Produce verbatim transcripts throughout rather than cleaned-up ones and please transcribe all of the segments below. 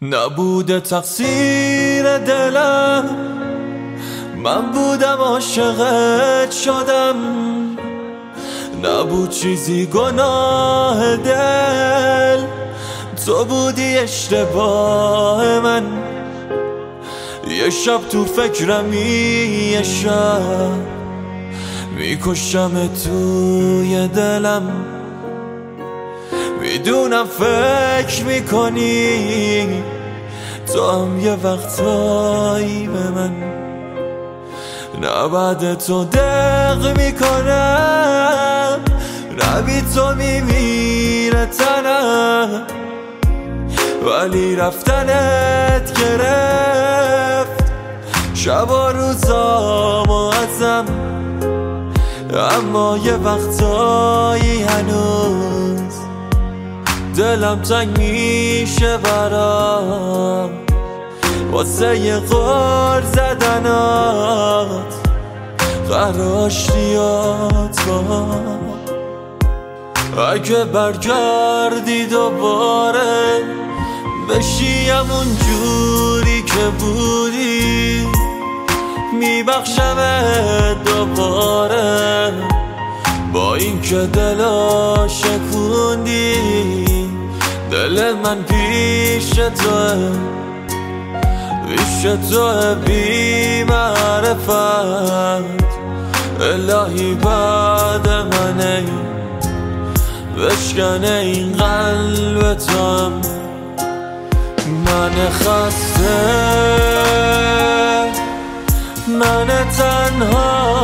نبوده تقصیر دلم، من بودم عاشقت شدم. نبود چیزی گناه دل، تو بودی اشتباه من. یه شب تو فکرمی، یه شب میکشم توی دلم. میدونم فکر میکنی تو هم یه وقتایی به من. نه بعد تو دق میکنم، نه بی تو میمیره تنم. ولی رفتنت گرفت شب و روزامو ازم. اما یه وقتایی هنوز دلم تنگ میشه برام، واسه یه غر زدنات قراشتیات با. اگه برگردی دوباره بشی همون جوری که بودی، میبخشمت دوباره. با این که دلا شکوندی، دل من پیش توه، پیش توه بی معرفت. الهی بعد منه بشکنه این قلب تو. من خسته، من تنها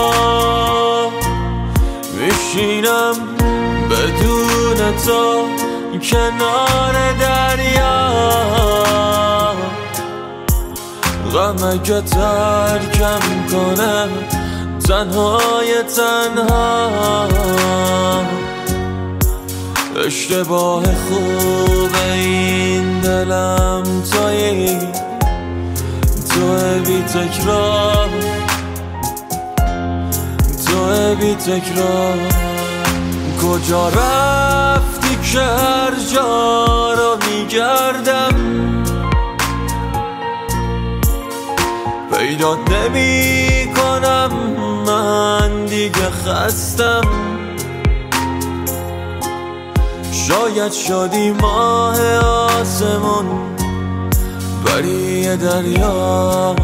میشینم بدون تو کنار دریا. غم اگه ترکم کنم تنهای تنها. اشتباه خوب این دلم تویی، توی بی تکرار، توی بی تکرار. کجا رفتی که هر جا رو میگردم، پیدات نمی کنم. من دیگه خستم، شاید شدی ماه آسمون بری دریا.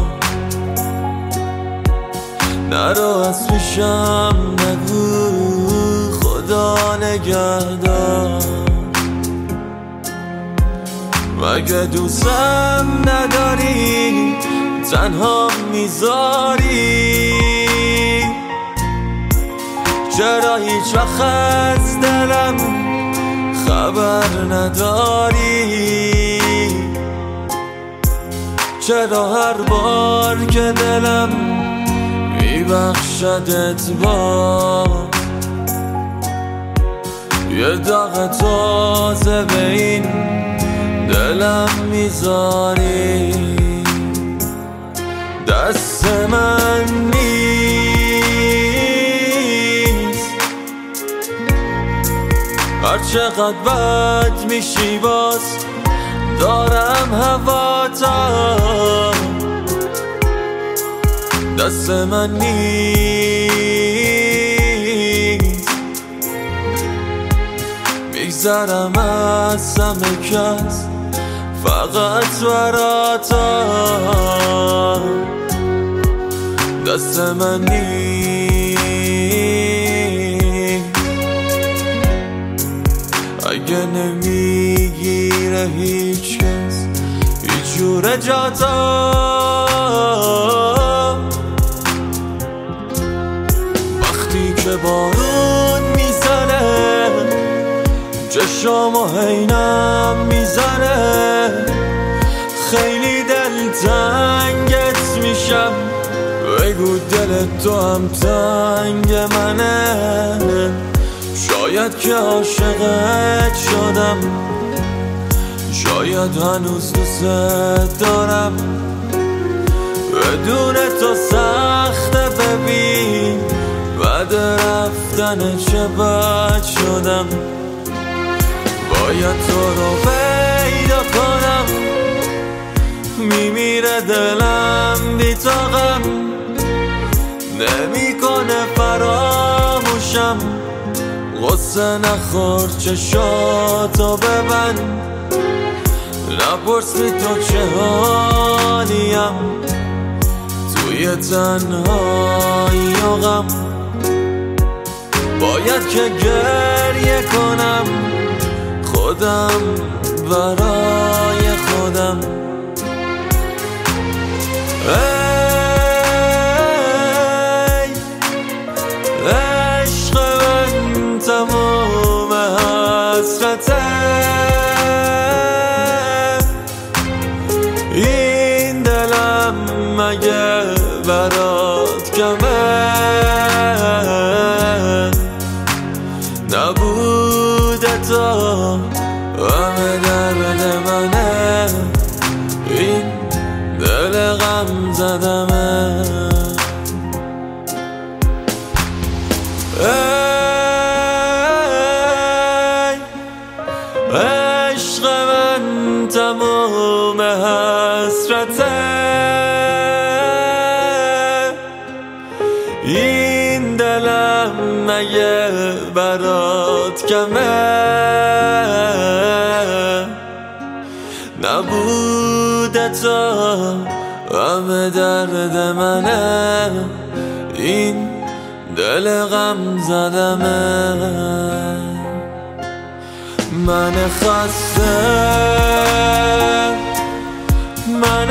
نرو از پیشم نگو خدا نگهدار. مگه دوستم نداری تنها میذاری؟ چرا هیچ وقت از دلم خبر نداری؟ چرا هر بار که دلم میبخشدت با یه داغ تازه به این دلم میذاری؟ دست من نیست، هر چقدر بد میشی باز دارم هواتا. دست من نیست، میگذرم از همه کس فقط براتا. دست من نیست، اگه نمیگیره هیچ کس هیچ جور جاتا. وقتی که بارون میزنه چشام و عینم میزنه، خیلی دلتنگت میشم. بگو دل تو هم تنگ منه، شاید که عاشقت شدم، شاید هنوز دوست دارم. بدون تو سخته ببین، بعد رفتن چه بد شدم. باید تو رو پیدا کنم، میره دلم بی طاقم نمیکنه فراموشم غصه نخور چشاتو ببند نپرس بی تو چه حالیم توی تنهایی و غم باید که گریه کنم خودم برای خودم ای عشق من تمام حسرته این دلم مگه برات کمه نبوده تا همه درد منه این دل غم زدمه ای عشق من تمام حسرته این دلم مگه برات کمه نبوده تا همه درد منه این دل غم زدمه من خسته من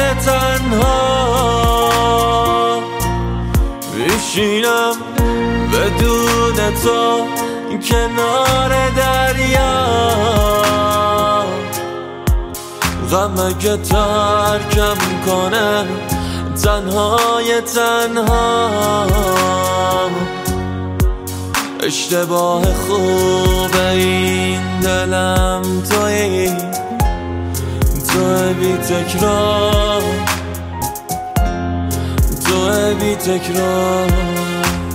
تنها میشینم بدون تو کنار دریا غمه که ترکم کنه تنهای تنها اشتباه خوب این دلم توی توی بی تکرار توی بی تکرار